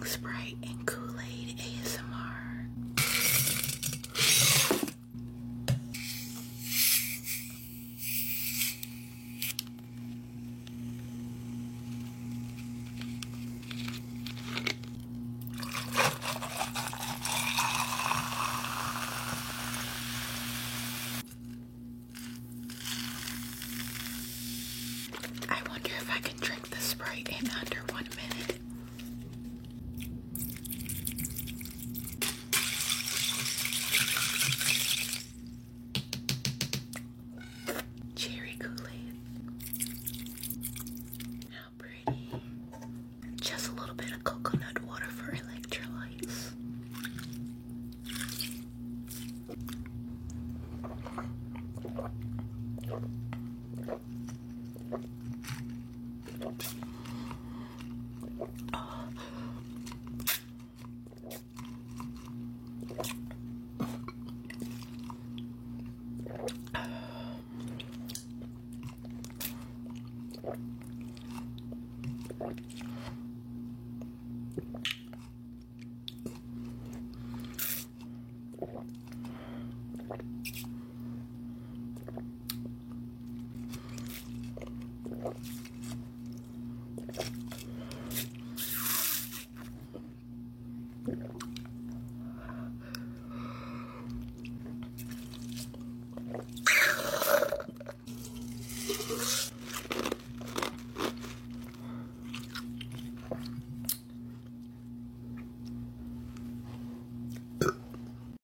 Sprite and Kool-Aid ASMR. I wonder if I can drink the Sprite in under 1 minute. Cherry Kool-Aid. How pretty. Just a little bit of coconut water for electrolytes.